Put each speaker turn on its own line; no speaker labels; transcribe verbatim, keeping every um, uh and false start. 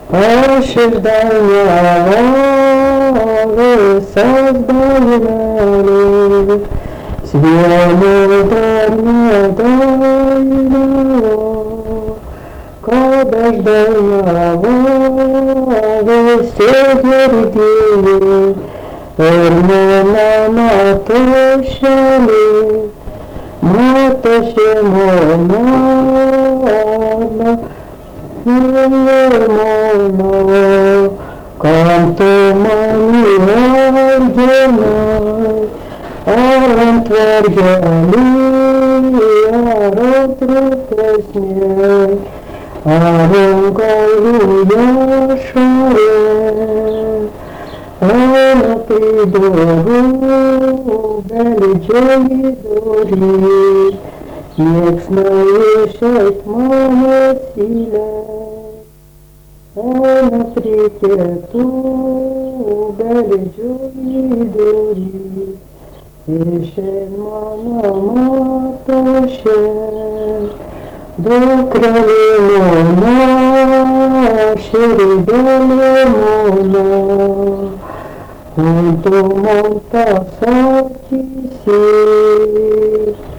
ожидания создали, свободно дойного, когда ждала все деревья, Эрмена матушали, матуши мона, мона, канто мани орденай, арам твердяли, арам трепесней, арам галуя шаре. Она придору, величали дори, як знаешет моя сила. Она прикету, величали дори, ешен мана матоше, до кралина, шеридали мона. Junto monta satisir